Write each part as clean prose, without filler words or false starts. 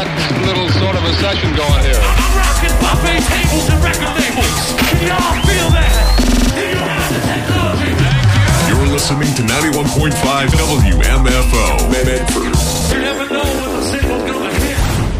got a little sort of a session going here. I'm rocking buffet tables and record labels. Can y'all feel that? Do you have the technology? You're listening to 91.5 WMFO. Medford. You never know when the single's gonna hit.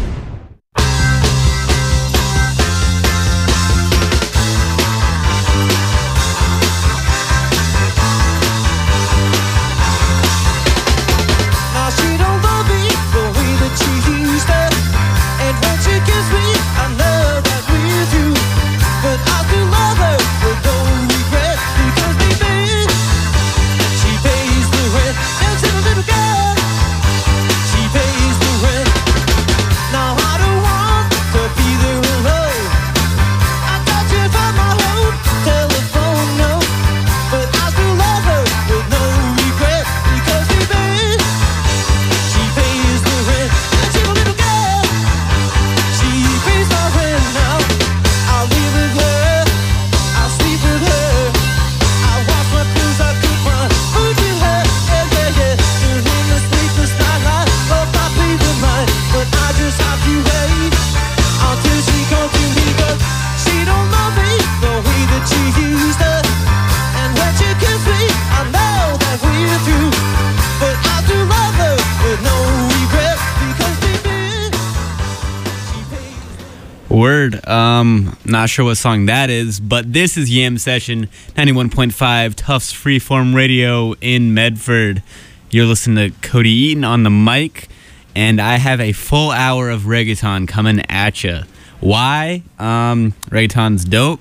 Word. Not sure what song that is, but this is Yam Session 91.5 Tufts Freeform Radio in Medford. You're listening to Cody Eaton on the mic, and I have a full hour of reggaeton coming at you. Why? Reggaeton's dope.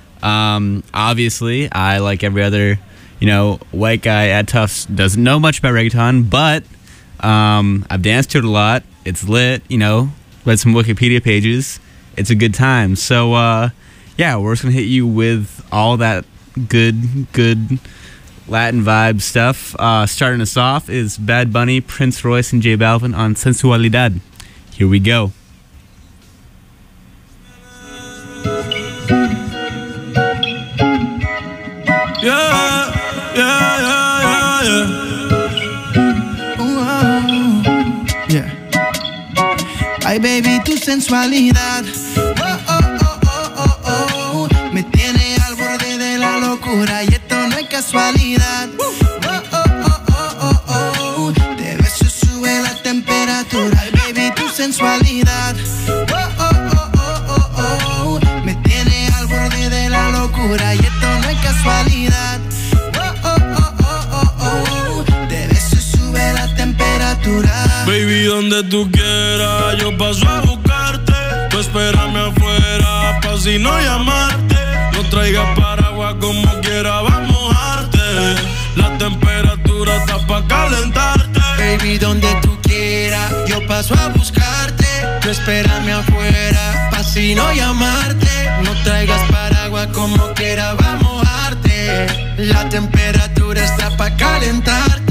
Obviously, I, like every other, white guy at Tufts, doesn't know much about reggaeton, but I've danced to it a lot. It's lit, read some Wikipedia pages. It's a good time. So, we're just going to hit you with all that good Latin vibe stuff. Starting us off is Bad Bunny, Prince Royce, and J Balvin on Sensualidad. Here we go. Ay, baby, tu sensualidad me tiene al borde de la locura y esto no es casualidad. Te beso, sube la temperatura. Ay, baby, tu sensualidad me tiene al borde de la locura y esto no es casualidad. Te beso, sube la temperatura. Baby, donde tú quieras, yo paso a buscarte. Tú espérame afuera, pa' si no llamarte. No traigas paraguas como quiera, va a mojarte. La temperatura está pa' calentarte. Baby, donde tú quieras, yo paso a buscarte. Tú espérame afuera, pa' si no llamarte. No traigas paraguas como quiera, va a mojarte. La temperatura está pa' calentarte.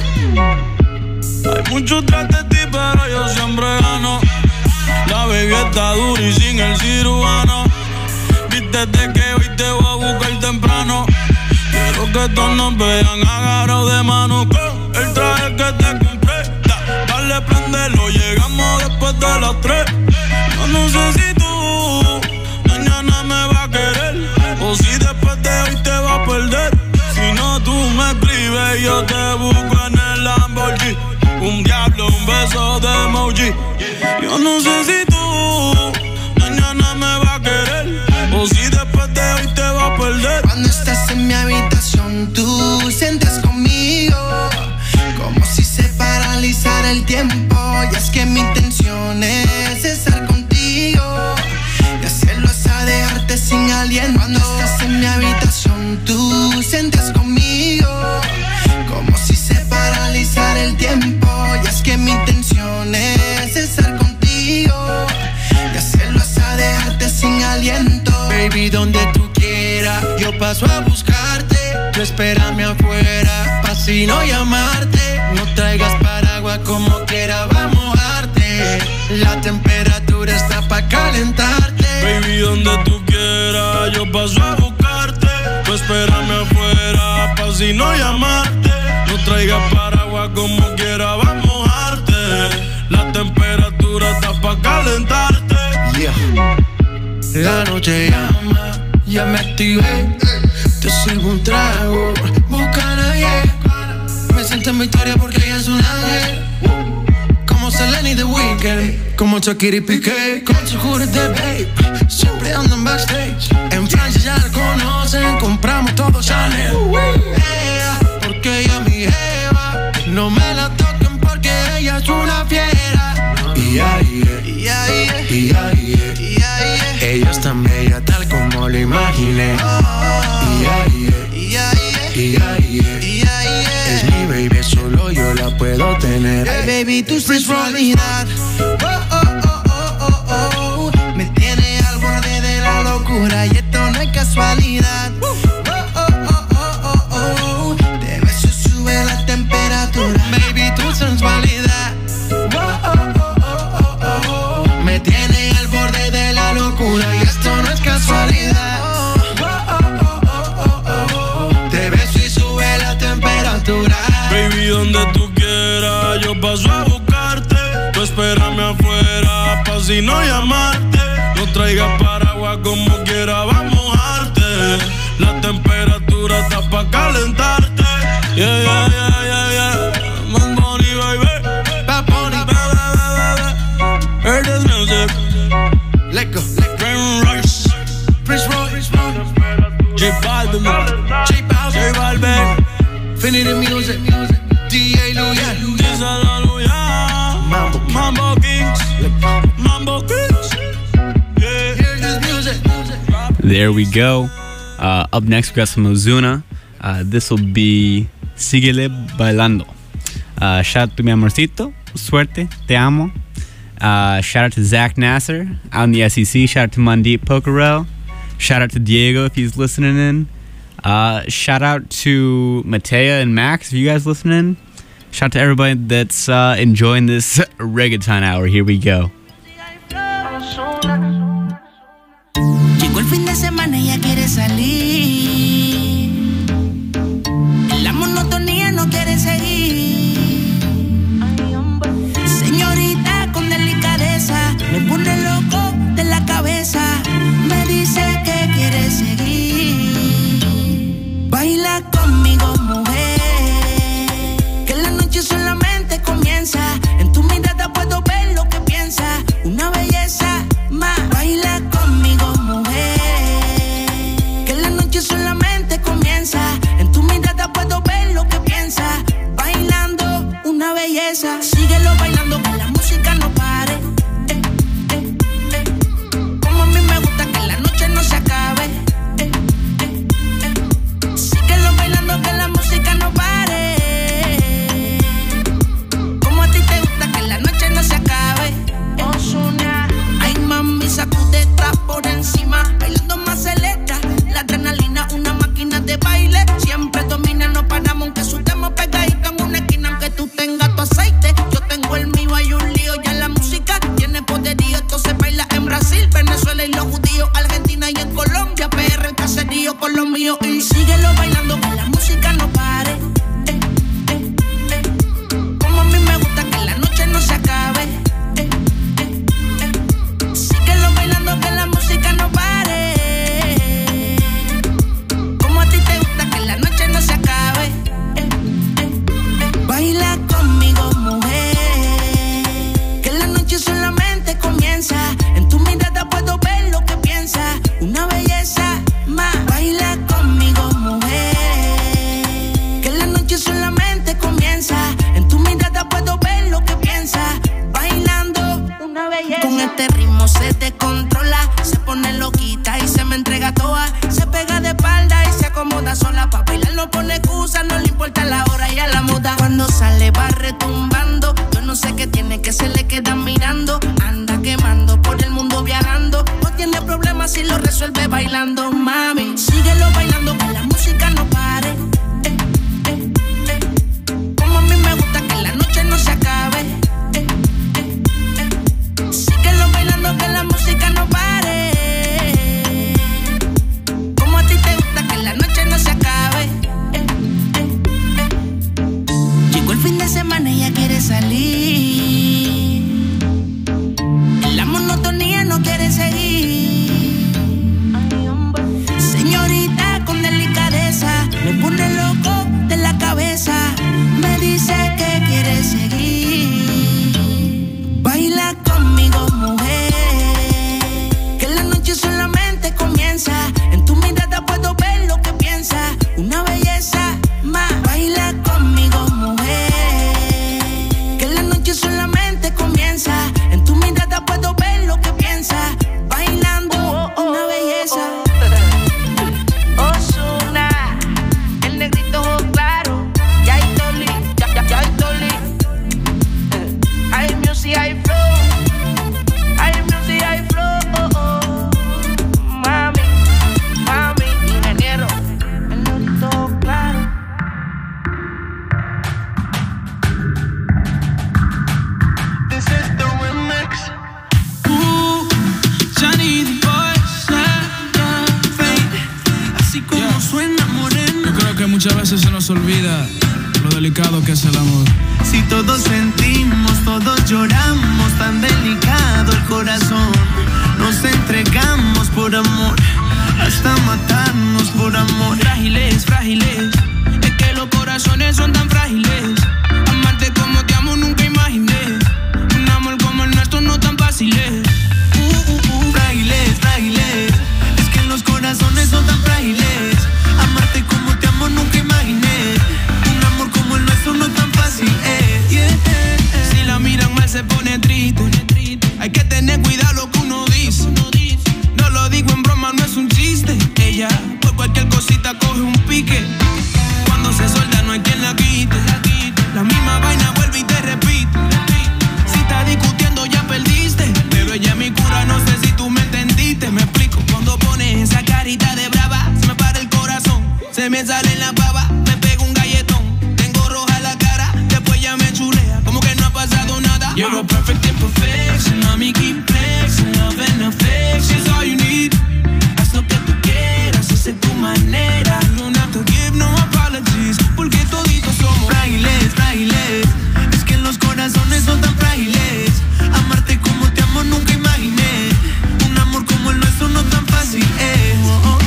Hay mucho tras de ti, pero yo siempre gano. La baby está dura y sin el cirujano. Vístete que hoy te voy a buscar temprano. Quiero que todos nos vean agarrados de mano. Con el traje que te compré, dale, prendelo. Llegamos después de las 3. Yo no sé si tú mañana me vas a querer, o si después de hoy te vas a perder. Si no, tú me escribes y yo te busco en el Lamborghini. Un diablo, un beso de emoji. Yo no sé si tú mañana me vas a querer, o si después de hoy te vas a perder. Cuando estás en mi habitación, tú sientes conmigo como si se paralizara el tiempo. Y es que mi intención es estar contigo y hacerlo hasta dejarte sin aliento. Cuando estás en mi habitación, tú sientes conmigo como si se paralizara el tiempo. Y es que mi intención es estar contigo y hacerlo hasta dejarte sin aliento. Baby, donde tú quieras, yo paso a buscarte. Tú espérame afuera, pa' si no llamarte. No traigas paraguas como quiera, va a mojarte. La temperatura está pa' calentarte. Baby, donde tú quieras, yo paso a buscarte. Tú espérame afuera, pa' si no llamarte. No traigas paraguas como quiera, va a mojarte. La temperatura está pa' calentarte. Yeah. La noche llama, ya me activé. Te sirvo un trago, busca a nadie. Me siento en victoria porque ella es un ángel. Como Selena y The Weeknd, como Shakira y Piqué, con su jury de babe. Siempre andan backstage. En Francia ya la conocen, compramos todo Chanel. Porque ella es mi jeva, no me la toquen porque ella es una fiera. Ella es tan bella tal como lo imaginé. Es mi baby, solo yo la puedo tener. Hey, baby, tú sos realidad. Me tiene al borde de la locura y esto no es casualidad. De beso sube la temperatura. Baby, tu sensualidad me tiene al borde de la locura y esto no es casualidad. Te beso y sube la temperatura. Baby, donde tú quieras, yo paso a buscarte. Tú espérame afuera, pa' si no llamarte. No traigas paraguas como quiera, va a mojarte. La temperatura está pa' calentarte. Yeah, yeah, yeah, yeah, yeah. Bad Bunny, baby. Bad Bunny, Heard this music. let go. Rain Royce, Prince Royce, J Balvin, J Balvin, Infinity Music, DJ Luyan, Dice Aleluya, Mambo Kings, Mambo Kings. Yeah. hear this music. There we go. Up next, we got some Ozuna. This will be Síguele Bailando. Shout out to mi amorcito. Suerte. Te amo. Shout out to Zach Nasser out in the SEC. Shout out to Mandeep Pokerel. Shout out to Diego if he's listening in. Shout out to Matea and Max if you guys listening. Shout out to everybody that's enjoying this reggaeton hour. Here we go. Llegó el fin de semana y ella quiere salir. La monotonía no quiere seguir. Señorita con delicadeza, me pone loco de la cabeza. Me dice que quiere seguir. Baila conmigo, mujer, que la noche solamente comienza. En tu mirada puedo ver lo que piensas. Una belleza más. Baila conmigo, mujer, que la noche solamente comienza. En tu mirada puedo ver lo que piensas. Bailando, una belleza. Síguelo bailando, que la música no pare. Como a mí me gusta que la noche no se acabe. Síguelo bailando, que la música no pare. Como a ti te gusta que la noche no se acabe. Ozuna. Ay, mami, sacude por encima. Bailando más acelera la adrenalina, una máquina de baile. Siempre domina, no paramos aunque sudemos pegaditos en una esquina. Aunque tú tengas tu aceite, yo tengo el mío. Hay un lío, ya la música tiene poderío. Esto se baila en Brasil, Venezuela y los judíos, Argentina y en Colombia, PR, el caserío con los míos. Y síguelo bailando, que la música no pare. Como a mí me gusta que la noche no se acabe. Síguelo bailando, que la música no pare. Como a ti te gusta que la noche no se acabe. Baila conmigo, mujer, que la noche solamente comienza. En tu mirada puedo ver lo que piensas. Una belleza más. Baila conmigo, mujer, que la noche solamente comienza. En tu mirada puedo ver lo que piensas. Bailando, una belleza. Con este ritmo se descontrola, se pone loquita y se me entrega toda. Se pega de espalda y se acomoda sola. Pa' bailar no pone excusa, no le importa la hora y a la moda. Cuando sale va retumbando, yo no sé qué tiene que se le queda mirando. Anda quemando por el mundo viajando. No tiene problema si lo resuelve bailando, mami. Síguelo bailando, que la música no pare. Como a mí me gusta que la noche no se acabe. Síguelo bailando, que la música no pare. Como a ti te gusta que la noche no se acabe. Llegó el fin de semana y ella quiere salir. nos olvida lo delicado que es el amor. Si todos sentimos, todos lloramos, tan delicado el corazón. Nos entregamos por amor, hasta matarnos por amor. Frágiles, frágiles, es que los corazones son tan frágiles. Amarte como te amo nunca imaginé. Un amor como el nuestro no tan fácil es. Frágiles, frágiles, es que los corazones son tan frágiles. Amarte como te amo nunca imaginé. Un amor como el nuestro no tan fácil es. Si la miran mal se pone triste. Hay que tener cuidado lo que uno dice. No lo digo en broma, no es un chiste. Ella por cualquier cosita coge un pique. Cuando se suelta no hay quien la quite. La misma vaina vuelve y te repite. Si estás discutiendo ya perdiste. Pero ella es mi cura, no sé si tú me entendiste. Me explico, cuando pones esa carita de brava, se me para el corazón, se me sale en la pava, me pego un galletón. Tengo roja la cara, después ya me chulea, como que no ha pasado nada. You're a perfect imperfection, mami, keep flexing. Love and affection is all you need. Haz lo que tú quieras, esa es tu manera. You don't have to give no apologies, porque toditos somos frágiles, frágiles, es que los corazones son tan frágiles. Amarte como te amo nunca imaginé. Un amor como el nuestro no tan fácil es.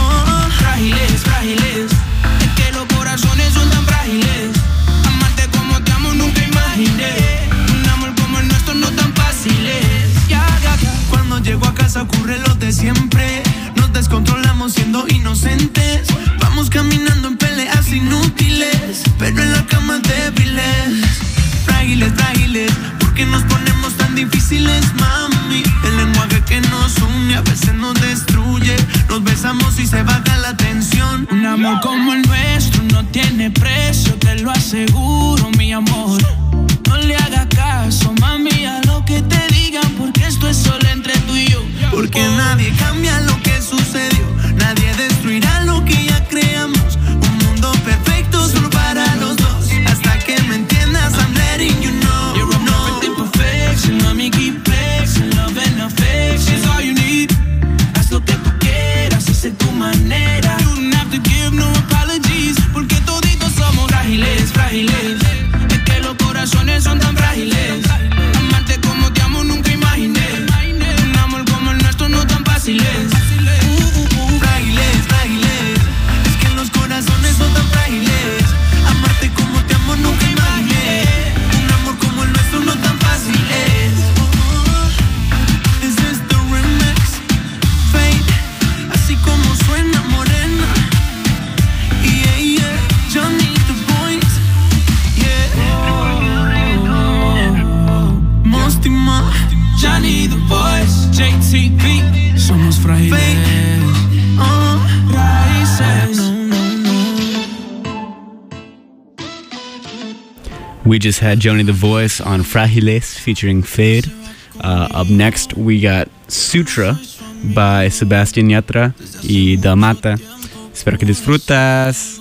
Frágiles, frágiles, es que los corazones son tan frágiles. Amarte como te amo nunca imaginé. Un amor como el nuestro no tan fácil es. Cuando llego a casa ocurre lo de siempre. Nos descontrolamos siendo inocentes. Vamos caminando en peleas inútiles, pero en la cama débiles. Frágiles, frágiles, porque nos ponemos tan difíciles, mami. El lenguaje que nos une a veces nos destruye. Nos besamos y se baja la tensión. Un amor como el nuestro no tiene precio, te lo aseguro, mi amor. No le hagas caso, mami, a lo que te digan, porque esto es solo entre tú y yo. Porque nadie cambia lo que sucedió, nadie destruirá lo que ya creamos. Un mundo perfecto solo para los dos. Hasta que me entiendas, I'm letting you know. You're a perfect imperfection, mami, keep flexing. Love and affection is all you need. Haz lo que tú quieras, esa es tu manera. You don't have to give no apologies, porque toditos somos frágiles, frágiles. Es que los corazones son tan frágiles. Amarte como te amo nunca imaginé. Un amor como el nuestro no tan fácil es. Frágiles, frágiles, es que los corazones son tan frágiles. Amarte como te amo nunca imaginé. Un amor como el nuestro no tan fácil es. This is the remix, Fate, así como suena morena. Yeah, yeah, Johnny the Boys, yeah. Mostima, Johnny the Boys, JTP, somos frágiles. Raíces. We just had Johnny the Voice on Frágiles featuring Fade. Up next, we got Sutra by Sebastián Yatra y Dalmata. Espero que disfrutas.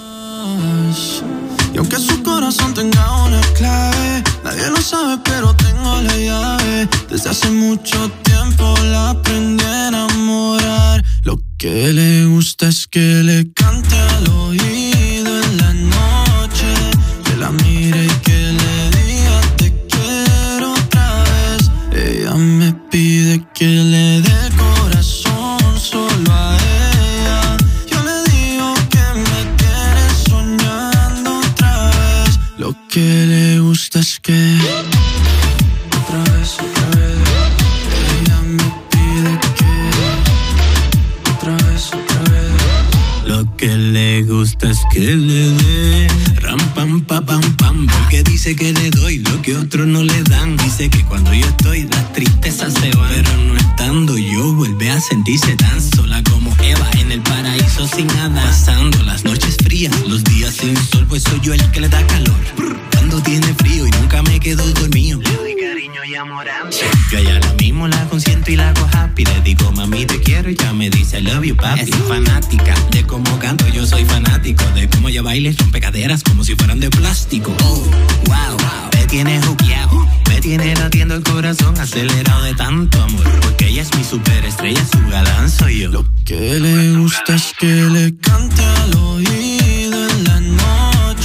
Y aunque su corazón tenga una clave, nadie lo sabe, pero tengo la llave. Desde hace mucho tiempo la aprendí a enamorar. Lo que le gusta es que le cante al oído en la noche, que la mire y que le diga te quiero otra vez. Ella me pide que le dé el corazón solo a ella. Yo le digo que me tiene soñando otra vez. Lo que le gusta es que otra vez, ella me pide que otra vez. Lo que le gusta es que le dé ram pam pa pam pam, porque dice que le doy lo que otros no le dan. Dice que cuando yo estoy las tristezas se van, pero no estando yo vuelve a sentirse tan sola como Eva en el paraíso sin nada. Pasando las noches frías, los días sin sol, pues soy yo el que le da calor. Cuando tiene frío y nunca me quedo dormido, le doy cariño y amor a mí. Yo a ella la mismo la consiento y la hago happy. Le digo mami te quiero y ya me dice I love you papi. Es fanática de cómo canto, yo soy fanático de cómo ella baila y rompe caderas como si fueran de plástico. Oh, wow, me tiene juqueado, me tiene latiendo el corazón acelerado de tanto amor, porque ella es mi superestrella, su galán soy yo. Lo que le gusta es que le cante al oído en la noche,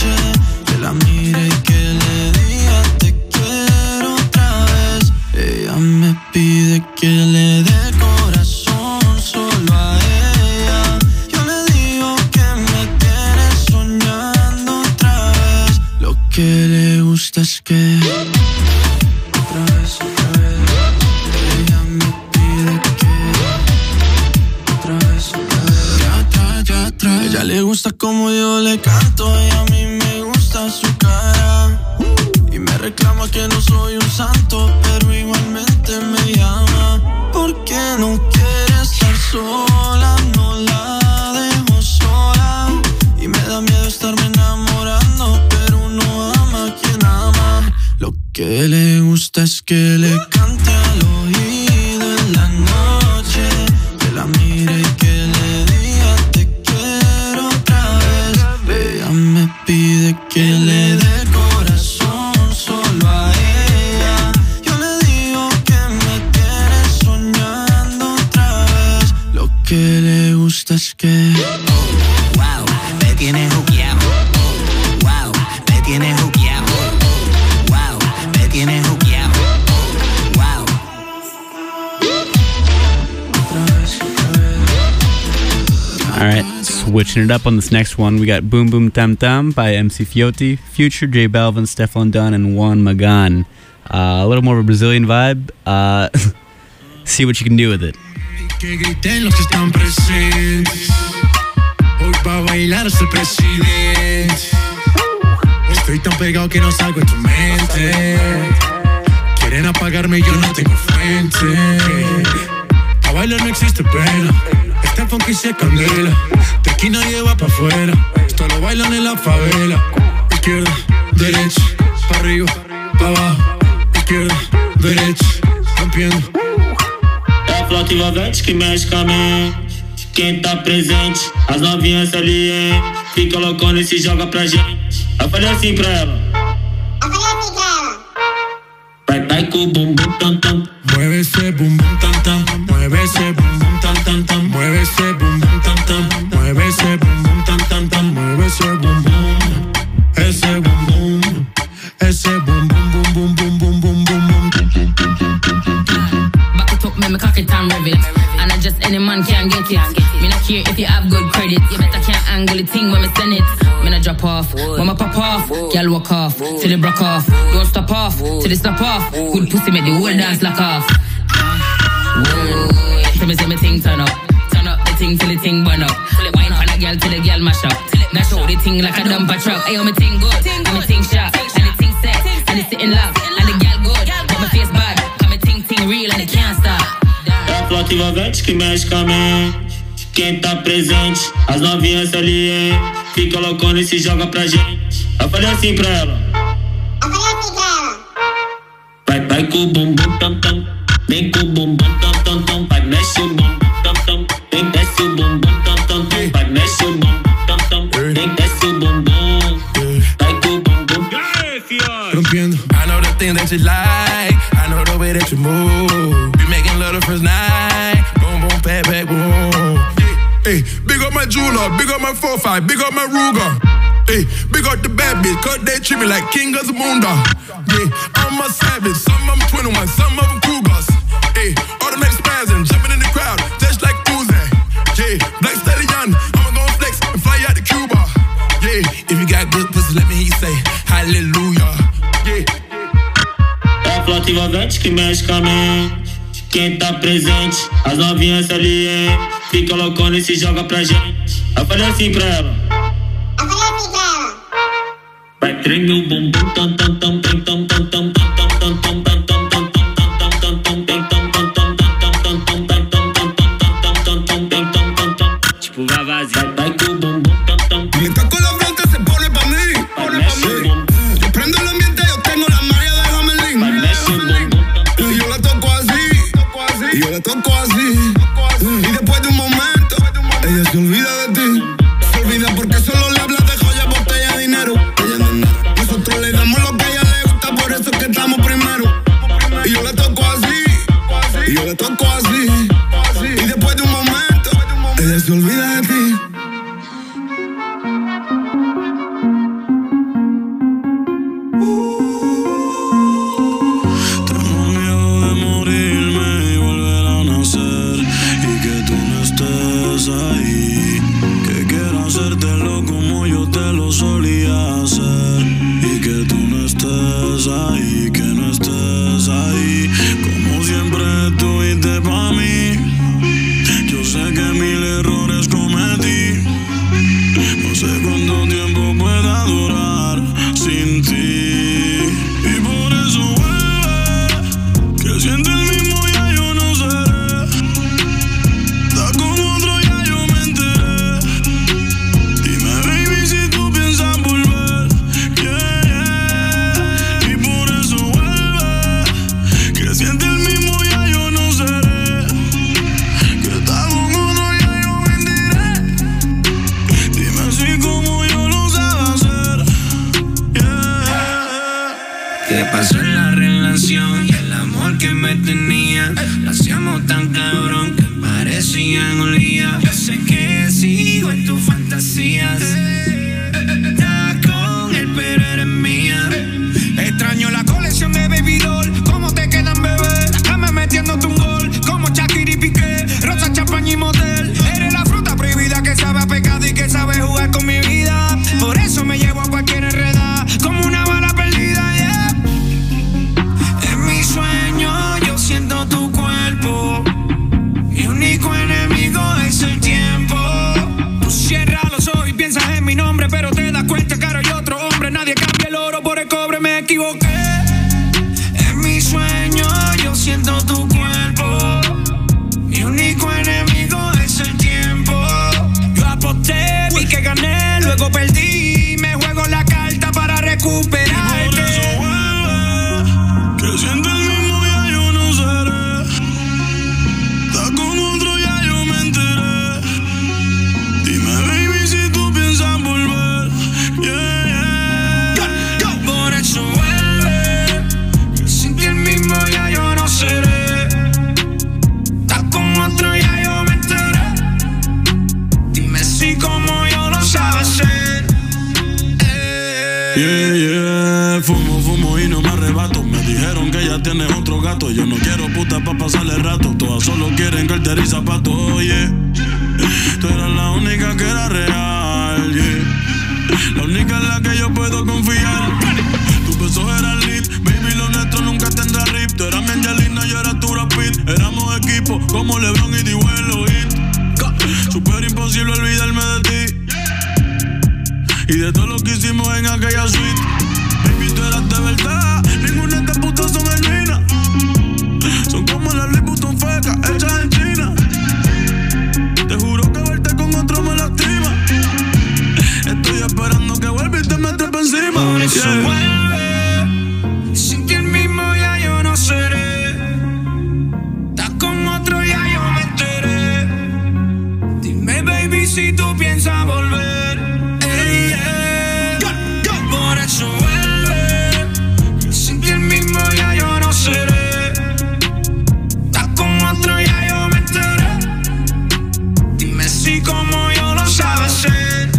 gusta es que otra vez ella me pide que otra vez ya atrás. Ella le gusta como yo le canto y a mí me gusta su cara. Y me reclama que no soy un santo, pero igualmente me llama. Porque no quiere estar sola, no la dejo sola. Y me da miedo estarme enamorando, pero uno ama a quien ama. Lo que le gusta es que le cante al oído en la noche, que la mire y que le diga te quiero otra vez. Ella me pide que le dé corazón solo a ella. Yo le digo que me tiene soñando otra vez. Lo que le gusta es que wow, me tiene juqueado. Wow, me tiene juqueado. Wow, me tiene juqueado. Wow. All right, switching it up on this next one, we got Boom Boom Tam Tam by MC Fiote, Future, J Balvin, Stefflon Don, and Juan Magan. A little more of a Brazilian vibe. See what you can do with it. Que griten los que están presentes. Hoy va a bailar hasta el presidente. Estoy tan pegado que no salgo en tu mente. Quieren apagarme y yo no tengo fuente. A bailar no existe pena. Este funky se candela. De aquí nadie va pa' afuera. Esto lo bailan en la favela. Izquierda, derecha, pa' arriba, pa' abajo. Izquierda, derecha, rompiendo. É a flauta envolvente que mexe com a mente. Quem tá presente, as novinhas ali, hein? Fica loucona e se joga pra gente. Eu falei assim pra ela. Vai com o bumbum tam tam. Mueve ese bum bum tam tam. Mueve ese bum bum tam tam tam. Mueve ese bum bum tam tam. Mueve ese bum bum tam tam tam. Mueve ese bum bum. Ese bum bum. Ese bum bum bum bum bum bum bum bum. Back it up, me cock it and rev it. And I just any man can get it. Me not care if you have good credit. You better can't angle the thing when me send it. Me not drop off, when me pop off. Girl walk off, till it broke off. Don't stop off, till it stop off. Good pussy make the whole dance lock off. Whoa, tell me say me thing turn up. Turn up the thing till the thing burn up. Wine for the girl till the girl mash up. Now show the thing like a dumper truck. Ayo me thing good, and me thing sharp. And the thing set, and it's sitting loud. And the girl good, but my face bad. Cause me thing real and it can't stop. É a flauta envolvente que mexe com a mente. Quem tá presente, as novinhas ali, hein? Fica loucona e se joga pra gente. Eu falei assim pra ela. Vai com o bumbum tam tam. Vem com o bumbum tam tam tam. Vai mexe o bumbum tam tam. Vem desce o bumbum tam tam tam. Vai mexe o bumbum tam tam. Vem desce o bumbum. Vai com o bumbum. Rompiendo. I know the thing that you like. I know the way that you move. We making love the first night. Boom boom, pat pat, boom. Hey, big up my jeweler, big up my 4-5, big up my Ruger. Hey, big up the bad bitch, cause they treat me like king of the moon dog. Yeah, I'm a savage, some of them 21, some of them Cougars. Hey, automatic spazzing, jumping in the crowd, just like Uzi. Yeah, Black Stallion, I'ma go flex and fly out to Cuba. Yeah, if you got good pussy, let me hear you say hallelujah. Yeah. É a flauta envolvente que mexe com a mente. Quem tá presente, as novinhas ali, hein? Fica loucona e se joga pra gente. Eu falei assim pra ela. Vai treme o bumbum tam tam tam tam tam tam tam tam tam tam tam tam tam tam tam tam tam tam. Tipo vavazinho. Vai com o bumbum tam tam. Me toco la frente, se pone pa' mí. Yo prendo el ambiente, yo tengo la magia de Hamelin. Y yo la toco así. Y yo la toco así. Y después de un momento, ella se olvida de ti. Se olvida porque solo le hablas de joya, botella, dinero. Nosotros le damos lo que ella estás ahí, que no estés ahí. Como siempre estuviste pa' mí. Yo sé que 1000 errores cometí. No sé cuánto tiempo pueda durar sin ti. Y por eso vuelve, que siente el mismo ya yo no seré. Da con otro ya yo me enteré. Dime baby si tú piensas volver, yeah, yeah. Y por eso vuelve, que siente el mismo ya yo no seré. Que da con otro ya yo me enteré. Dime si como yo lo sabe hacer, yeah. ¿Qué pasó en la relación y el amor que me tenía? Lo hacíamos tan cabrón que parecían un día. Yo sé que sigo en tus fantasías. Estás con él pero eres mía. Extraño la colección de Baby Doll. ¿Cómo te quedan, bebé? La cama metiéndote un gol. Como Shakira y Piqué, rosa, champaña y motel. Eres la fruta prohibida que sabe a pecado y que sabe jugar con mi vida. Por eso me llevo a cualquier enredada como una bala perdida, yeah. En mi sueño yo siento tu cuerpo. Mi único enemigo es el tiempo. Tú cierras los ojos y piensas en mi nombre, pero te das cuenta que ahora hay otro hombre. Nadie cambia el oro por el cobre, me equivoqué. En mi sueño yo siento tu cuerpo. Mi único enemigo es el tiempo. Yo aposté, vi que gané, luego perdí. Me juego la carta para recuperarte. Por eso vuelve, que siente el mismo ya yo no seré. Da con otro ya yo me enteré. Dime baby si tú piensas volver, yeah, yeah. Por eso vuelve, que sin ti el mismo ya yo no seré. Da con otro ya yo me enteré. Dime si como yo lo sabe hacer, yeah, yeah. Fumo y no me arrebato. Me dijeron que ya tienes otro gato. Yo no quiero puta pa' pasarle rato. Todas solo quieren cartera y zapatos, oye. Tú eras la única que era real, yeah. La única en la que yo puedo confiar. Tus besos eran lit, baby, lo nuestro nunca tendrá rip. Tú eras mi Angelina, yo era tu Brad Pitt. Éramos equipo como LeBron y Dibuelo Hit. Súper imposible olvidarme de ti y de todo lo que hicimos en aquella suite. Baby, tú eras de verdad. Ninguna de estas putas son genuinas. Son como las Louis Vuitton fecas hechas en China. Te juro que verte con otro me lastima. Estoy esperando que vuelva y te metes por encima. por eso Yeah. vuelve. Sin ti el mismo ya yo no seré. Da con otro ya yo me enteré. Dime baby si tú piensas volver, por eso vuelve, sin ti el mismo ya yo no seré. Da con otro ya yo me enteré. Dime si como yo lo sabe hacer,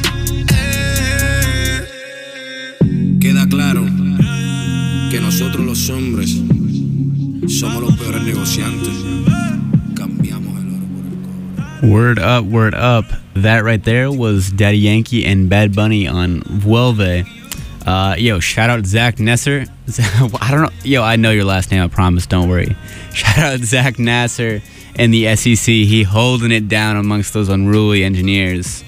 Queda claro que nosotros los hombres somos los peores negociantes. Cambiamos el oro por el cobre. Word up, word up. That right there was Daddy Yankee and Bad Bunny on Vuelve. Yo, shout out Zach Nasser. I don't know. Yo, I know your last name, I promise. Don't worry. Shout out Zach Nasser and the SEC. He holding it down amongst those unruly engineers.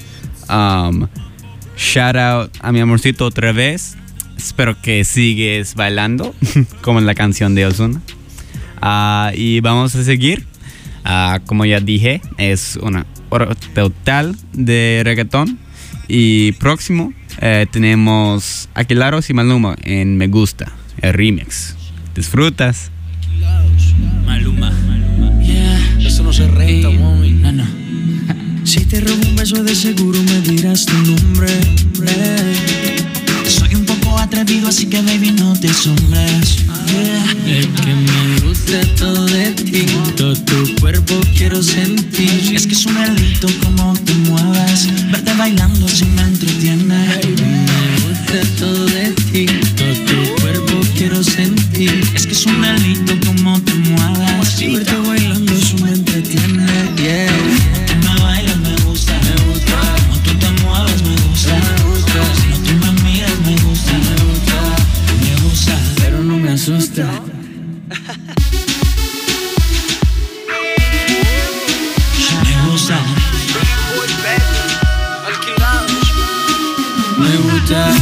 Shout out a mi amorcito otra vez. Espero que sigues bailando, como en la canción de Ozuna. Y vamos a seguir. Como ya dije, es una hora total de reggaetón. Y próximo tenemos Aquilaros y Maluma en Me Gusta, el remix. ¿Disfrutas? Maluma. Yeah, eso no se renta, mami. No. Si te robo un beso de seguro me dirás tu nombre. Soy un poco atrevido así que baby no te asombres. Es que me gusta todo de ti, todo tu cuerpo quiero sentir. Es que es un delito como te mueves. Verte bailando si me entretiene. Me gusta todo de ti, todo tu cuerpo quiero sentir. Es que es un delito como te mueves. Verte bailando eso me entretiene. Yeah. Como tú me bailas me gusta. Como tú te mueves me gusta. Como tú me miras me gusta. Me gusta. asusta. Me gusta. Me gusta.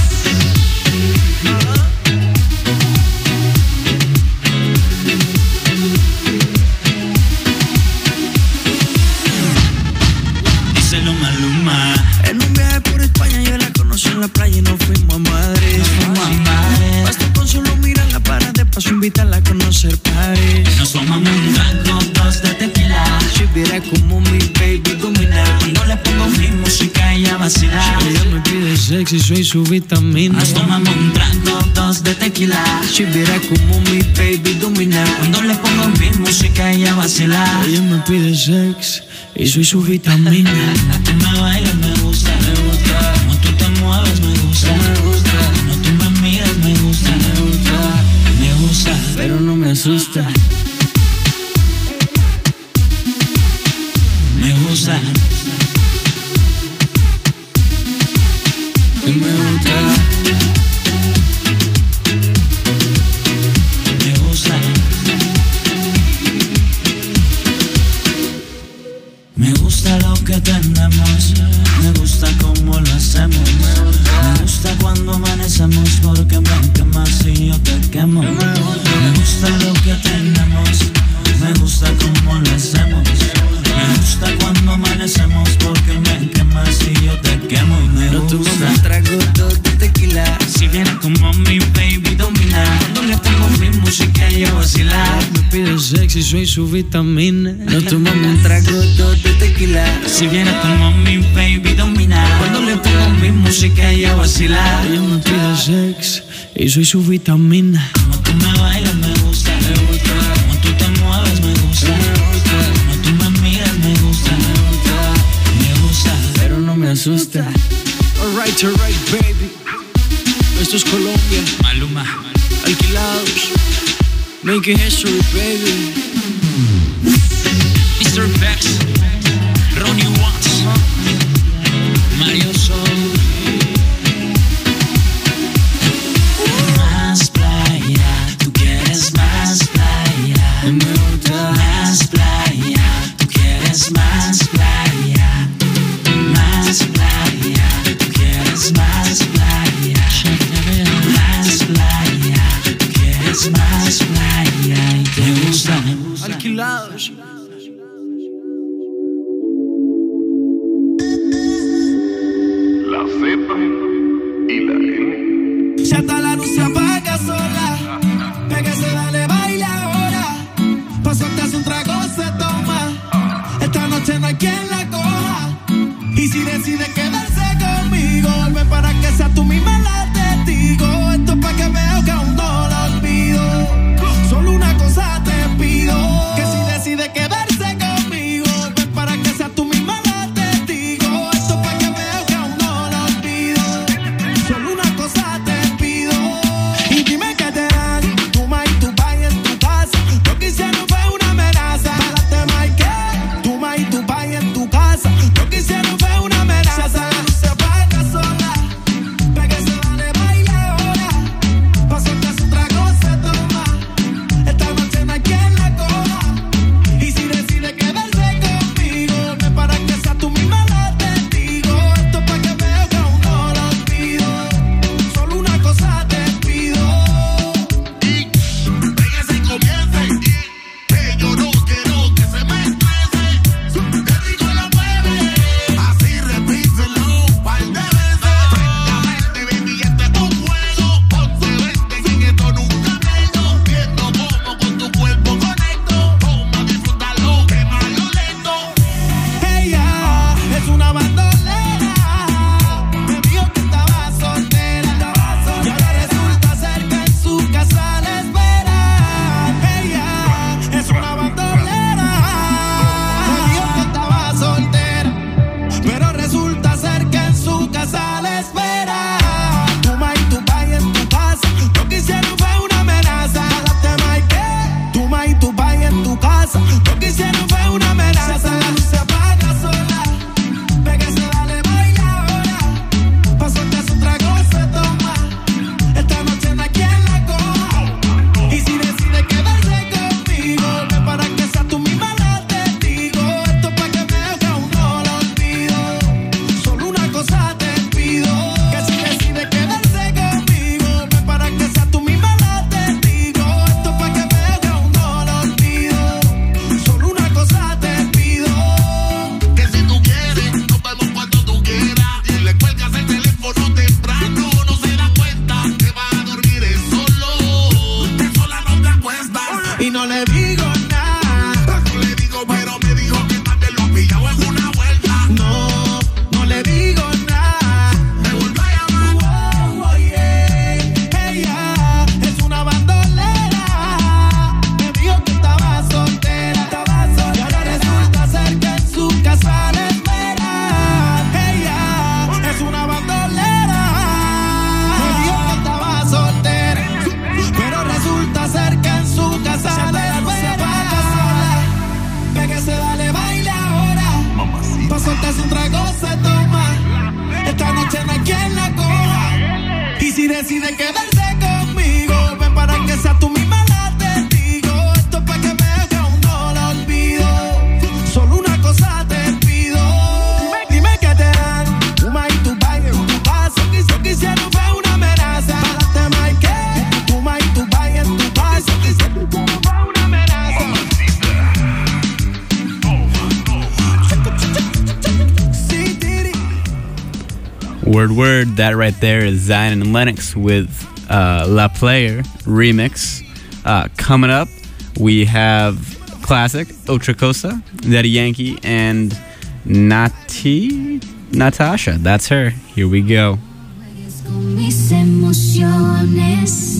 Díselo Maluma. En un viaje por España yo la conocí en la playa y nos fuimos a Madrid. Basta con solo mirarla para de paso invitarla a conocer París. Nos tomamos un trago, dos de tequila. Si viera como mi baby domina. Cuando le pongo mi música ella vacila. Ella me pide sexy, soy su vitamina. Nos tomamos un trago, dos de tequila. Si viera como mi baby domina. Cuando le pongo mi música ella vacila. Ella me pide sex y soy su vitamina. Tú me bailas, me gusta, me gusta. Como tú te mueves, me gusta, me gusta. Como tú me miras, me gusta, me gusta, me gusta. Pero no me asusta. Me gusta. Y me gusta. Me gusta. Me gusta lo que tenemos. Me gusta cómo lo hacemos. Me gusta cuando amanecemos porque me quemas y yo te quemo. Me gusta lo que tenemos. Me gusta cómo lo hacemos. Me gusta cuando amanecemos porque me quemas y yo te quemo. Y me No gusta. tomo un trago, dos de tequila. Si viene como mi baby domina. Cuando le pongo mi música ella vacila. Me pide sexy, soy su vitamina. Nos tomamos un trago, dos de tequila. Si viene como mi baby domina. Cuando le pongo mi música ella vacila. Ella me pide sex y soy su vitamina. Como tú me bailas me gusta, me gusta. Como tú te mueves me gusta, me gusta. Como tú me miras me gusta, me gusta, me gusta. Pero no me asusta. Alright, baby. Esto es Colombia. Maluma. Alquilados. Making history, baby. Mr. Bex. Ronnie Watts. Mario Sol. Más playa, tú quieres más playa. Me gusta. Más playa, tú quieres más playa. Más playa, tú quieres más playa. Más playa, tú quieres más playa. Y te gusta. Alquilados. y no le digo nada. No le digo, pero me dijo que más de lo pillado en una vuelta. No le digo nada. Me volvió a llamar. Oh, yeah. Ella es una bandolera. Me dijo que estaba soltera. Y ahora resulta ser que en su casa le espera. Ella es una bandolera. Me dijo que estaba soltera. Pero resulta ser que en su casa le espera. Pégase, dale, baila ahora. Pa' soltarse un trago se toma. Esta noche no hay quien la coja. Y si decide quedarse conmigo, ven para que sea tú misma la testigo. Esto es pa' que me haga un no lo olvido. Solo una cosa te pido. Dime que te dan Uma y tu baile, tu paso. Quisieron fue una amenaza. Para te marqué Uma y tu baile, tu paso. Quisieron fue una amenaza. Word, that right there is Zion and Lennox with La Player remix. Coming up, we have classic Otra Cosa, Daddy Yankee, and Natasha. That's her. Here we go. Con mis emociones,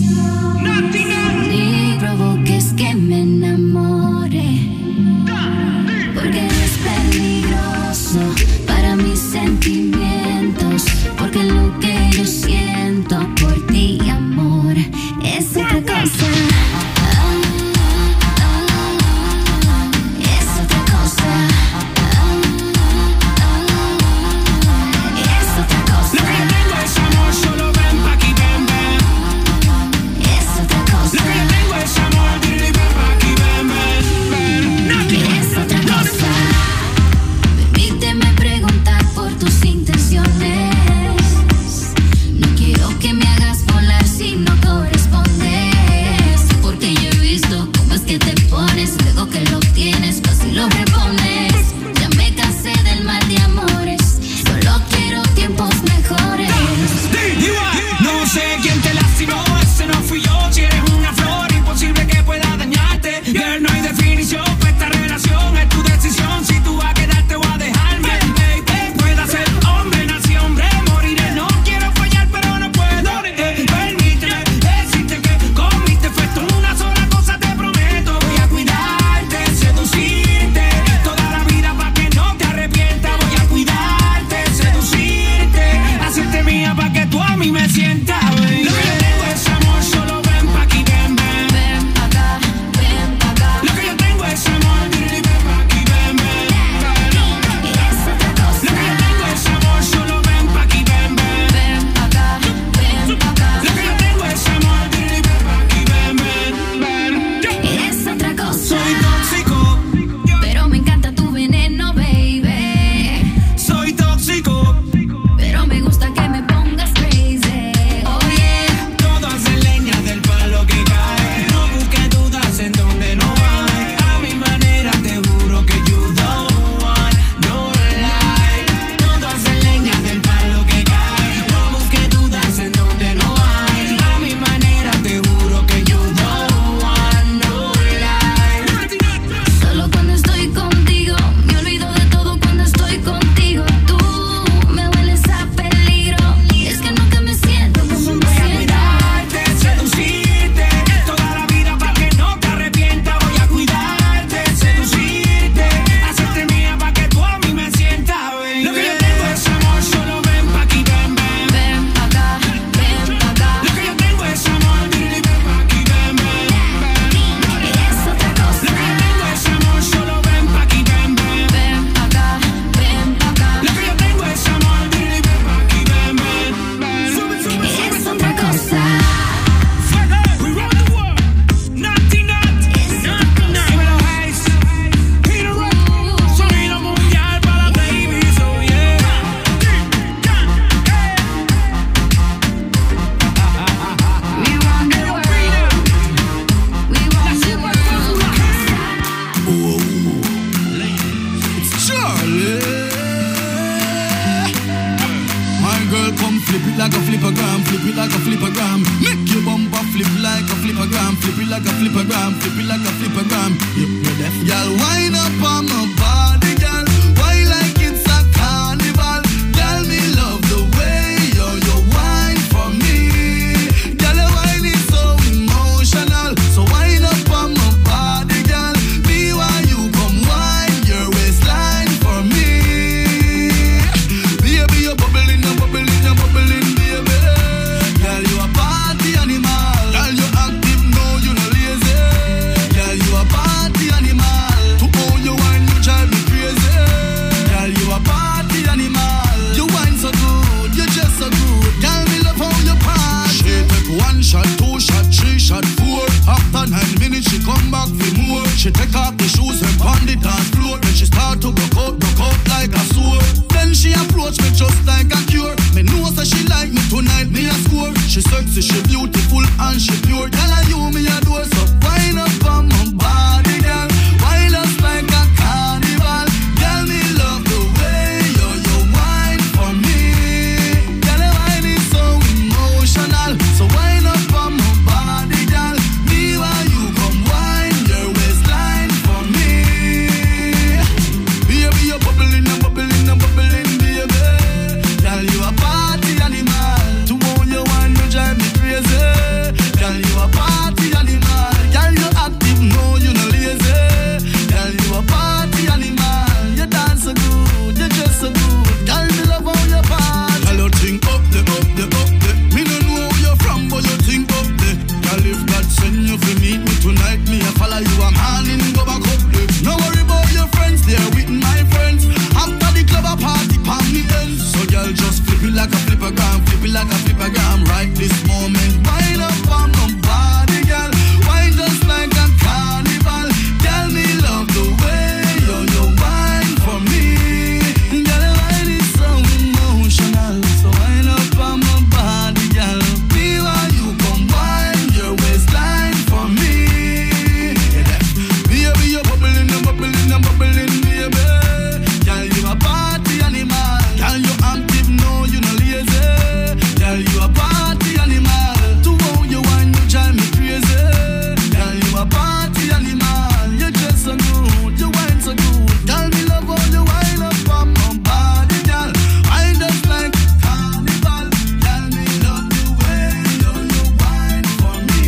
ni provoques que me enamore, porque eres peligroso para mis sentimientos, porque lo que yo siento por ti, amor, es otra cosa. Es otra cosa. Es otra cosa. Lo que tengo es amor, solo ven pa' aquí, ven, ven. Es it like a flippergram, flip it like a flippergram. You're deaf. Girl, wind up on my body, girl. Why like it's a carnival? Girl, me love the way you wine for me. Girl, your wine is so emotional. So wind up on my body, girl. Me while you come wine your waistline for me. Baby, you're bubbling, you're bubbling, you're bubbling, baby. Girl, you a party animal. Girl, you active, no, you no lazy. Girl, you a party animal. To own your wine, you drive me crazy. Girl, you a party animal. You wine so good, you just so good. Girl, me love how you party. She take 1 shot, 2 shot, 3 shot, 4. After 9 minutes, she come back for more. She take off the shoes and pound the dance floor. Then she start to broke out like a sword. Then she approach me just like a cure. Me know that she like me tonight, me a score. She sexy, she beautiful and she pure. Girl, and you me a door, so wind up on my body, girl. Wind us like a carnival. Girl, me love the way you wine for me. Girl, the wine is so emotional. So wind up on my body, girl. Me while you come wine your waistline for me. Baby, you're bubbling and bubbling and bubbling, baby. Girl, you a party animal. To own your wine, you drive me crazy. Girl, you a party animal. Girl, you active, no, you no lazy. Girl, you a party animal. You dance so good, you dress so good. Girl, me love how you party. Girl, you think up the, up the, up the. Me no know where you're from, but you think up the. Girl, if God send you to meet me tonight, me a follow you, I'm handing go back up the. No worry about your friends, they're with my friends. After the club, a party, palm me ends. So girl, just flip it like a flippergram, flip it like a flippergram. Right this moment, wind up on my body, girl. Wine just like a carnival. Girl, me love the way you wine for me. Girl, the wine is so emotional. So wind up on my body, girl. Me while you come wine your waistline for me. Baby, you're bubbling and bubbling and bubbling, baby. Girl, you a party animal. Girl, you active, no, you no lazy. Girl, you a party animal. To own your wine, you drive me crazy. Girl, you a party animal. You dress so good, you wine so good. Girl, me love how you wine up on my body, girl. Wine just like carnival. Girl, me love the way you wine for me.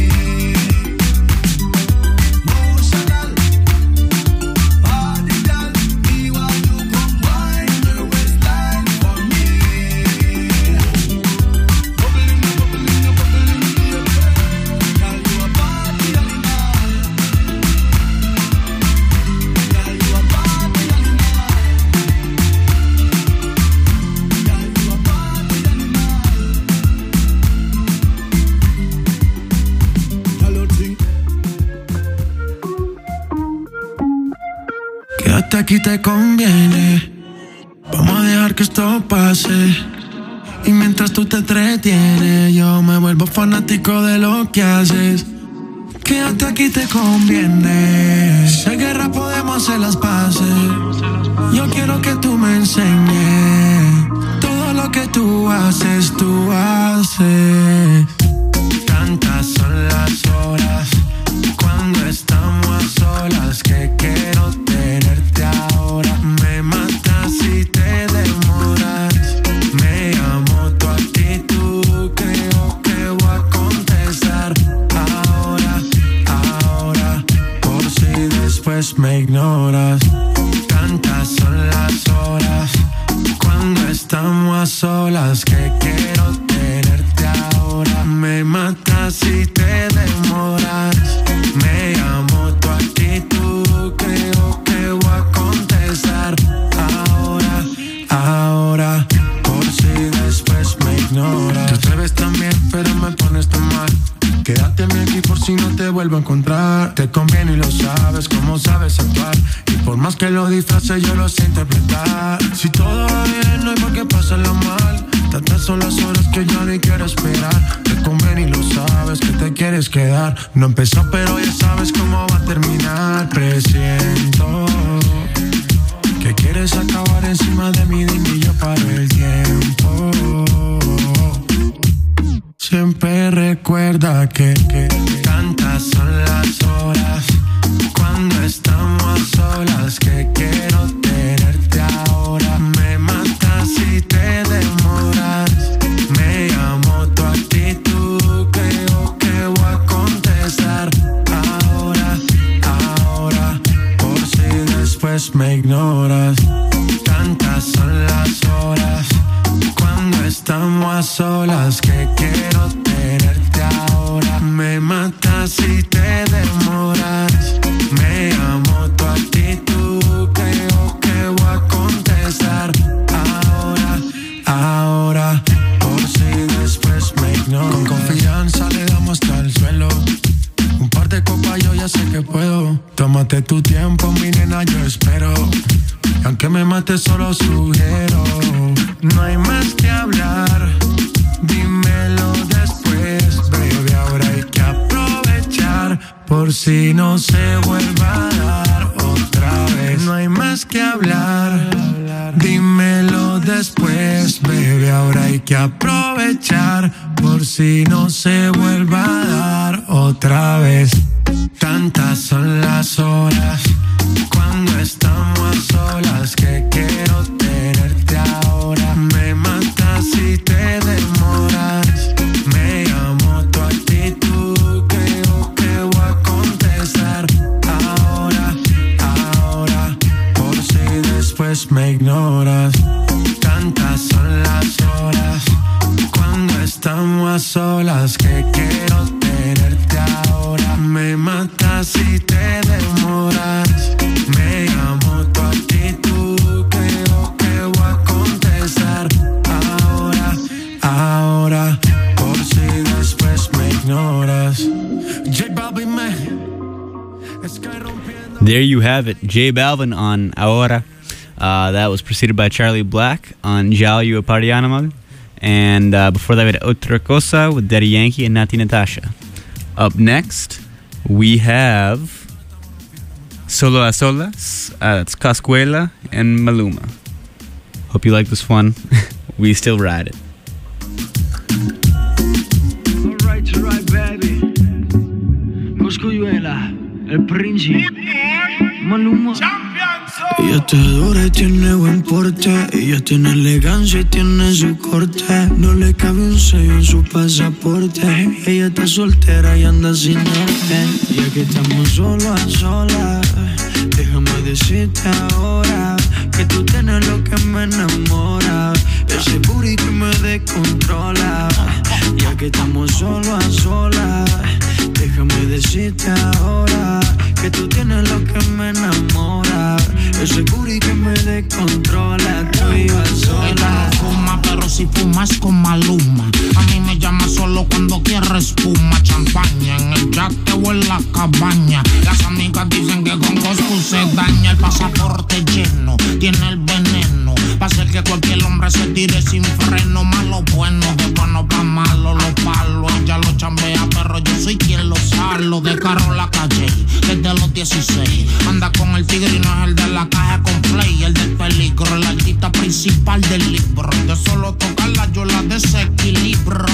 Emotional body, girl. Me while you come wine your waistline for me. Bubbling, bubbling, bubbling, baby. Girl, you a party animal. Girl, you a party animal. Girl, you a party animal. Girl, you think Quédate aquí, te conviene. Vamos a dejar que esto pase. Y mientras tú te entretienes, yo me vuelvo fanático de lo que haces. Quédate aquí, te conviene. Si hay guerra podemos hacer las paces. Yo quiero que tú me enseñes todo lo que tú haces, tú haces. Tantas son las horas cuando estamos a solas que quiero tenerte ahora. Me matas si te demoras. Me amo tu actitud, creo que voy a contestar ahora, ahora, por si después me ignoras. Tantas son las horas cuando estamos a solas que quiero tenerte ahora. Me matas si te demoras. Me amo tu actitud, creo que voy a contestar ahora, ahora, por si después me ignoras. Te atreves también, pero me pones tan mal. Quédate aquí por si no te vuelvo a encontrar. Te conviene y lo sabes, como sabes actuar. Y por más que lo disfraces, yo lo sé interpretar. Si todo va bien, no hay por qué pasarlo mal. Tantas son las horas que ya ni quiero esperar. Te conviene y lo sabes que te quieres quedar. No empezó, pero ya sabes cómo va a terminar. Presiento que quieres acabar encima de mí, dime y yo paro el tiempo. siempre recuerda que tantas son las horas cuando estamos a solas que quiero tenerte ahora. Me matas si te demoras. Me llamo tu actitud, creo que voy a contestar ahora, por si después me ignoras. Tantas son las horas cuando estamos a solas que quiero tenerte ahora. Me matas si te demoras. Me amo tu actitud, creo que voy a contestar ahora, por si después me ignoras. Con confianza le damos hasta el suelo. Un par de copas yo ya sé que puedo. Tómate tu tiempo, mi nena, yo espero. Y aunque me mate solo sugiero. No hay más que hablar, dímelo después, baby. Ahora hay que aprovechar por si no se vuelva a dar otra vez. No hay más que hablar, dímelo después, baby. Ahora hay que aprovechar por si no se vuelva a dar otra vez. Tantas son las horas cuando estamos a solas que quiero tenerte ahora. Me matas si te demoras. Me llamo tu actitud, creo que voy a contestar ahora, por si después me ignoras. Tantas son las horas cuando estamos a solas que quiero tenerte ahora. Me matas si te demoras. Me llamo tu actitud, creo que voy a contestar ahora, por si después me ignoras. J Balvin, There you have it, J Balvin on Ahora. That was preceded by Charlie Black on Jalio Parianamag. And before that, we had Otra Cosa with Daddy Yankee and Nati Natasha. Up next, we have Solo a Solas. It's Cascuela and Maluma. Hope you like this one. We still ride it. Alright, baby. Cascuela, el príncipe. Maluma. Ella te adora y tiene buen porte. Ella tiene elegancia y tiene su corte. No le cabe un sello en su pasaporte. Ella está soltera y anda sin norte. Ya que estamos solo a solas, déjame decirte ahora que tú tienes lo que me enamora. Ese booty que me descontrola. Ya que estamos solo a solas, déjame decirte ahora que tú tienes lo que me enamora. Ese booty que me descontrola. Tú ibas sola. Ella no fuma, pero si fumas con Maluma. A mí me llama solo cuando quiere espuma. Champaña en el yate o en la cabaña. Las amigas dicen que con Coscu se daña. El pasaporte lleno, tiene el veneno. Va a hacer que cualquier hombre se tire sin freno. Malo bueno, de bueno pa' malo los palos. Ella lo chambea, pero yo soy quien lo salo. De carro la calle, desde los 16. Anda con el tigre y no es el de la caja con play. El del peligro, el artista principal del libro. De solo tocarla yo la desequilibro.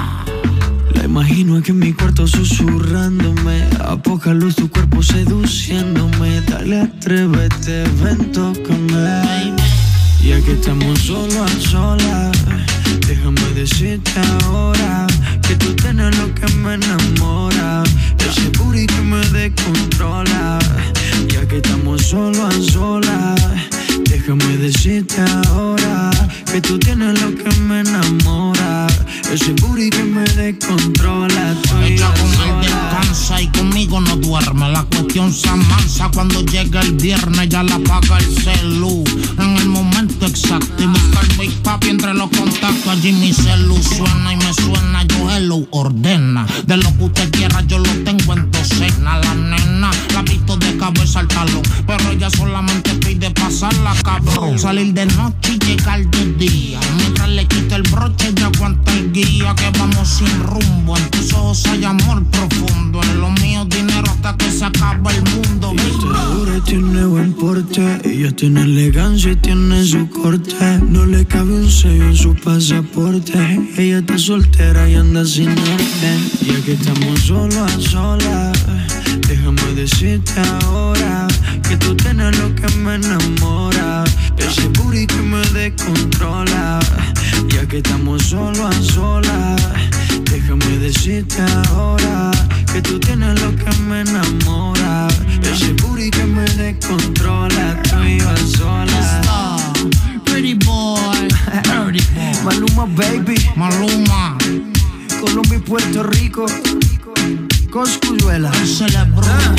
La imagino aquí en mi cuarto susurrándome. A poca luz tu cuerpo seduciéndome. Dale, atrévete, ven, tócame. Ya que estamos solo a solas, déjame decirte ahora que tú tienes lo que me enamora. Ese booty que me descontrola. Ya que estamos solo a solas, déjame decirte ahora que tú tienes lo que me enamora. Ese booty que me descontrola. Ella con él descansa y conmigo no duerme. La cuestión se amansa cuando llega el viernes. Ya la apaga el celu en el momento exacto. Y busca el Big Papi entre los contactos. Allí mi celu suena y me suena. Yo hello ordena. De lo que usted quiera yo lo tengo en docena. La nena la visto de cabeza al talón, pero ella solamente pide pasarla cabrón. Salir de noche y llegar de día. Mientras le quita el broche y aguanta el guía. Que vamos sin rumbo. En tus ojos hay amor profundo. En lo mío dinero hasta que se acaba el mundo. Ella te adora y tiene buen porte. Ella tiene elegancia y tiene su corte. No le cabe un sello en su pasaporte. Ella está soltera y anda sin norte. Ya que estamos solo a solas, déjame decirte ahora que tú tienes lo que me enamora. Ese booty que me descontrola. Ya que estamos solo a solas, déjame decirte ahora que tú tienes lo que me enamora. Ese booty que me descontrola. Tú y yo a solas. Pretty boy, dirty boy. Maluma baby, Maluma, Colombia y Puerto Rico. Coscuyuela, el celebro,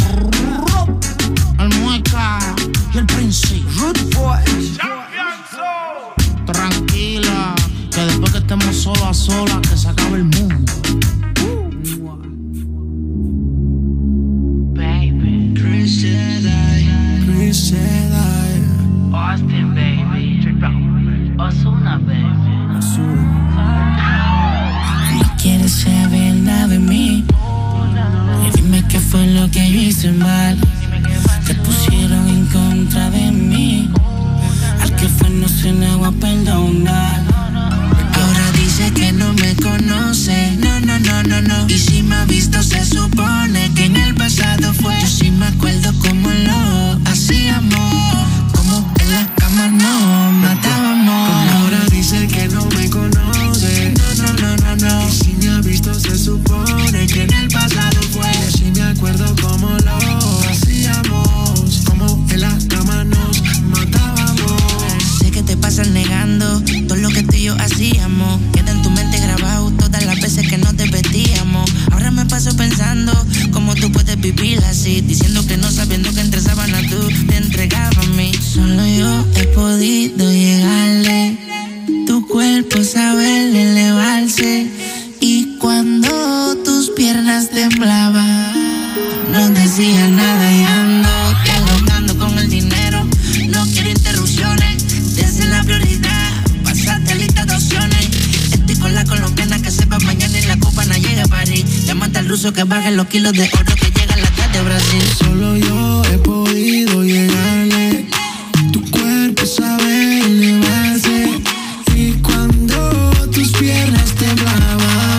el mueca y el príncipe. Root Boy. Tranquila, que después que estemos solo a solas, que se acabe el mundo. Baby, Chris Jedi, Austin, baby, Ozuna, baby. No quieres saber nada de mí. Y dime qué fue lo que yo hice mal. Te pusieron en contra de mí. Al que fue no se le va a perdonar. Ahora dice que no me conoce. No, no, no, no, no. Y si me ha visto se supone que en el pasado fue. Yo sí me acuerdo cómo lo hacíamos. Como en la cama no matábamos. Ahora dice que no me conoce. No, no, no, no, no. Y si me ha visto se supone que en el pasado fue. Yo sí me acuerdo cómo lo hacíamos. Como en la cama nos matábamos. Sé que te pasas negando todo lo que tú y yo hacíamos. Queda en tu mente grabado todas las veces que nos divertíamos. Ahora me paso pensando cómo tú puedes vivir así, diciendo que no, sabiendo que entre sábanas tú te entregabas a mí. Solo yo he podido llegarle. Tu cuerpo sabe elevarse. Y cuando tus piernas temblaban, no decía nada y ando dialogando con el dinero. No quiero interrupciones, desde la prioridad. Pasaste lista de opciones. Estoy con la colombiana que sepa mañana y la copa no llega a París. Llámate al ruso que baje los kilos de oro que llega la tarde de Brasil. Solo yo he podido llegarle. Tu cuerpo sabe elevarse. Y cuando tus piernas temblaban,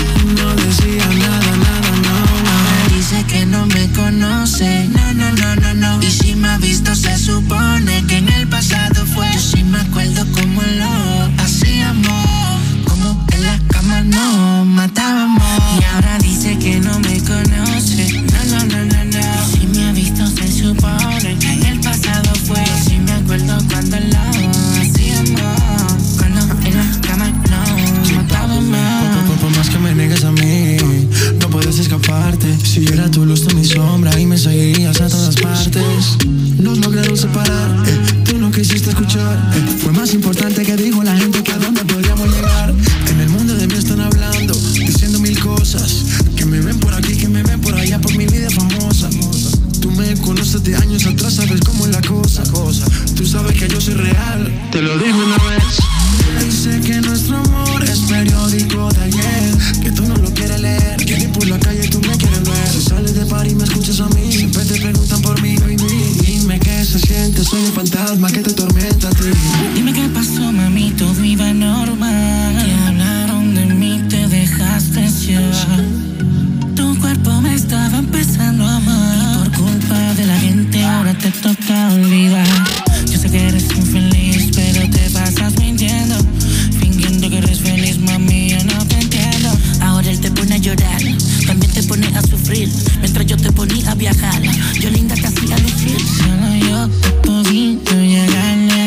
no decía nada, nada, no. Dice que no me conoce. No, no, no, no, no. Y si me ha visto se supone que en el pasado fue. Yo sí me acuerdo cómo lo hacíamos. Como en la cama nos matábamos. Y ahora dice que no me conoce. No, no, no, no, no. Y si me ha visto se supone que en el pasado fue. Yo sí me acuerdo cuando lo hacíamos. Cuando en la cama nos matábamos. Por más que me niegues a mí, no puedes escaparte. Si yo era tu luz, tú mi sombra y me seguirías a todas partes. Nos lograron separar, tú no quisiste escuchar. Fue más importante que dijo la gente que a dónde podríamos llegar. En el mundo de mí están hablando, diciendo mil cosas. Que me ven por aquí, que me ven por allá, por mi vida famosa. Tú me conoces de años atrás, sabes cómo es la cosa. Tú sabes que yo soy real, te lo digo una vez. Dice que nuestro amor es periódico de ayer, que tú no lo quieres leer, que ni por la calle tú me quieres ver. Si sales de par y me escuchas a mí, siempre te preguntan por mí, baby. Dime qué se siente, soy un fantasma que te tormenta a ti. Dime qué pasó, mami, todo iba normal. Que hablaron de mí, te dejaste llevar. Tu cuerpo me estaba empezando a amar. Y por culpa de la gente ahora te toca olvidar. Yo sé que eres infeliz, pero te pasas mintiendo. Fingiendo que eres feliz, mami, yo no te entiendo. Ahora él te pone a llorar, también te pone a sufrir. Mientras yo te ponía a viajar, yo linda te hacía lucir. Solo yo te he podido llegarle.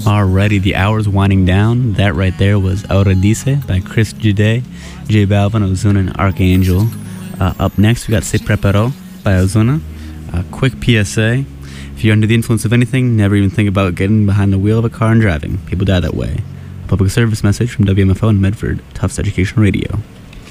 Alrighty, the hour's winding down. That right there was Auredice by Chris Jide, J Balvin, Ozuna, and Archangel. Up next, we got Se Preparó by Ozuna. Quick PSA. If you're under the influence of anything, never even think about getting behind the wheel of a car and driving. People die that way. A public service message from WMFO in Medford, Tufts Education Radio.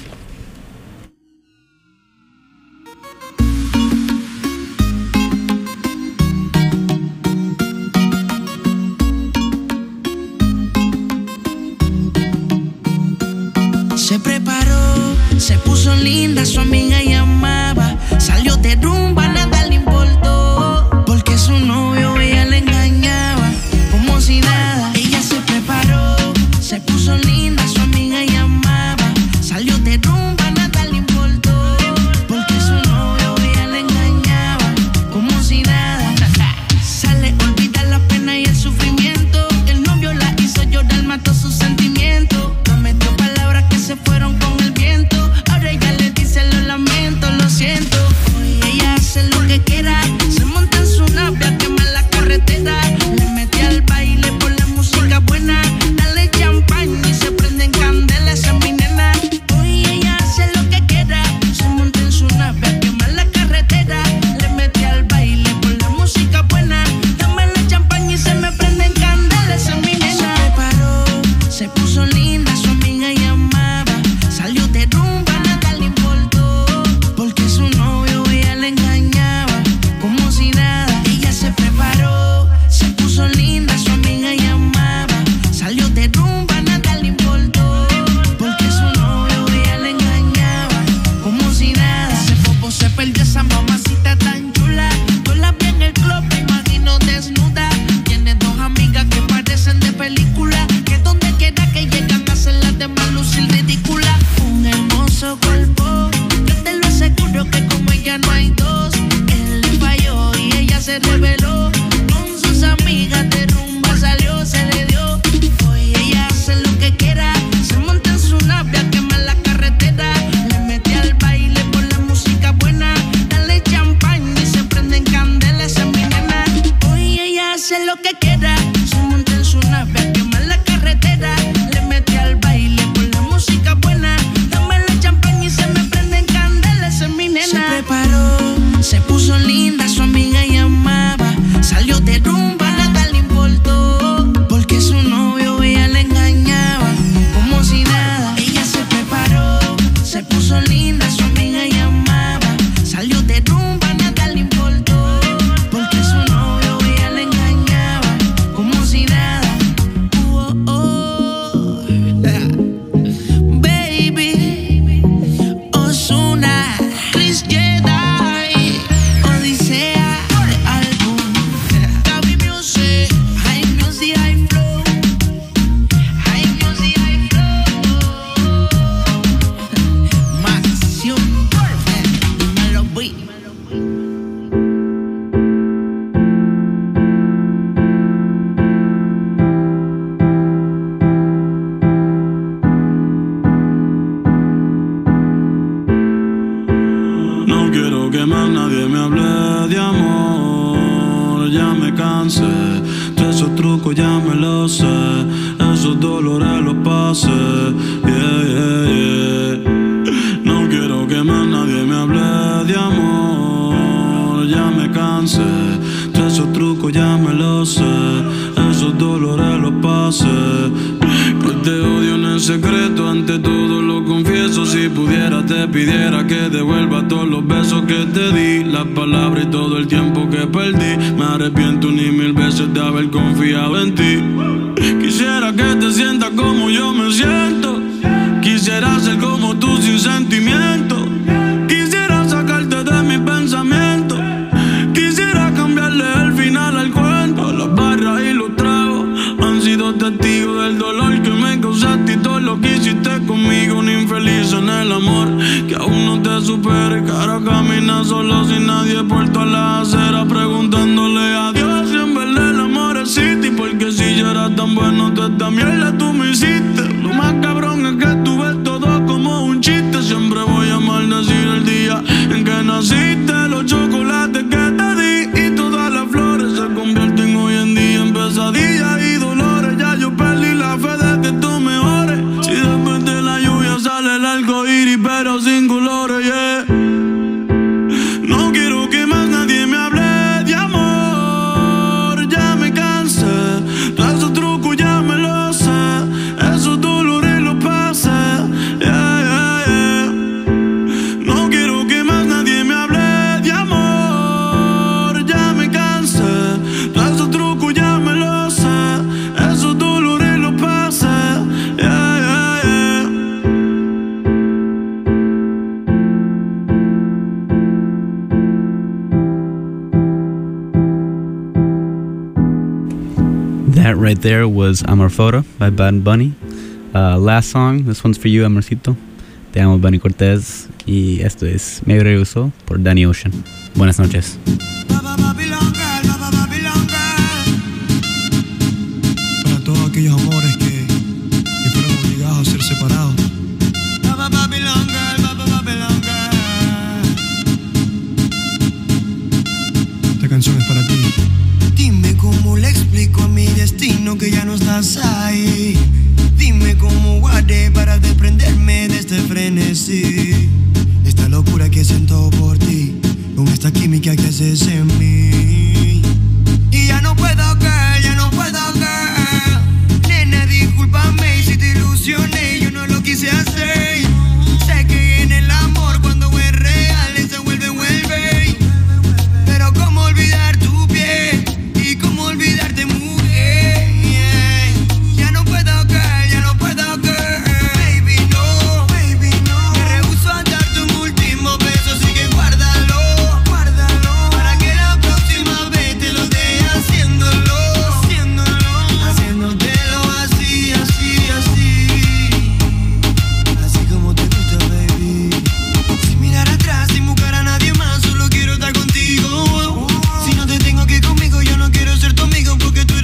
Se preparó, se puso linda, su amiga llamaba. Salió de rumba, nada le importó. Porque su novio ella le engañaba, como si nada. Ella se preparó, se puso linda, su amiga llamaba. Salió de rumba, nada le importó. Porque su novio ella le engañaba, como si nada. Sale, olvida la pena y el sufrimiento. El novio la hizo llorar, mató sus sentimientos. Prometió palabras que se fueron con el viento. Ahora ella le dice lo lamento, lo siento. Hoy ella hace lo que quiera. Se monta en su nave a quemar la carretera. Le mete al baile por la música buena. Dale champán y se prenden candelas. Esa es mi nena. Hoy ella hace lo que quiera. Se monta en su nave a quemar la carretera. Le mete al baile por la música buena. Dame la champán y se me prenden candelas. Esa es mi nena. Se preparó, se puso linda, su amiga llamaba. Salió de rumba, nada le importó. Porque su novio ella le engañaba, como si nada. Ella se preparó, se puso linda, su amiga llamaba. Salió de rumba, nada le importó. Porque su novio ella le engañaba, como si nada. Ese popo se perdió, esa mamacita tan chula. Yo la vi en el club, me imagino desnuda. Tiene dos amigas que parecen de película. Que donde quiera que llegan hacen las demás lucir ridícula. Un hermoso cuerpo, yo te lo aseguro que como ella no hay dos. Él le falló y ella se reveló. Con sus amigas de rumba salió, se le dio. Hoy ella hace lo que quiera. Se monta en su nave a quemar la carretera. Le mete al baile por la música buena. Dale champán y se prenden candelas. Esa es mi nena. Hoy ella hace lo que quiera. Se monta en su nave a quemar la carretera. Le mete al baile por la música buena. Dame la champán y se me prenden candelas. Esa es mi nena. Se preparó, se puso linda, su amiga llamaba. Salió de rumba, nada le importó. Porque su novio ella le engañaba, como si nada. Ella se preparó, se puso linda, su amiga llamaba. Salió de rumba, nada le importó. Porque su novio ella le engañaba, como si nada. Baby, Ozuna, Chris Jedi, Odisea, álbum, Gaby Music, High Music, High Flow, High Music, High Flow, Maxium, dímelo, boy. No quiero que más nadie me hable de amor. Ya me cansé de esos trucos, ya me lo sé. Esos dolores los pasé. Yeah, yeah, yeah. No quiero que más nadie me hable de amor. Ya me cansé de esos trucos, ya me lo sé. Esos dolores los pasé. Que te odio en el secreto, ante todo lo confieso. Si pudiera te pidiera que devuelva todos los besos que te di, las palabras y todo el tiempo que perdí. Me arrepiento ni mil veces de haber confiado en ti. Quisiera que te sientas como yo me siento. Quisiera ser como tú sin sentimiento. Quisiera sacarte de mis pensamientos. Quisiera cambiarle el final al cuento. Las barras y los tragos han sido testigos del dolor que me causaste y todo lo que hiciste conmigo. Un infeliz en el amor que aún no te supere. Que ahora camina solo sin nadie por todas las aceras, preguntándole a Dios si en verdad el amor existe. Porque si yo era tan bueno, toda esta mierda tú me hiciste. Lo más cabrón es que tú ves todo como un chiste. Siempre voy a maldecir el día en que naciste. Los chocolates que te di y todas las flores se convierten hoy en día en pesadillas y dolor. That right there was Amor Photo by Bad Bunny. Last song, this one's for you, Amorcito. Te amo, Bunny Cortez. Y esto es Me Rehusó por Danny Ocean. Buenas noches. Para todos aquellos amores que fueron obligados a ser separados. Esta canción es para ti. Dime cómo le explico a mi destino que ya no estás ahí. Dime cómo guardé para desprenderme de este frenesí. Esta locura que siento por ti, con esta química que haces en mí.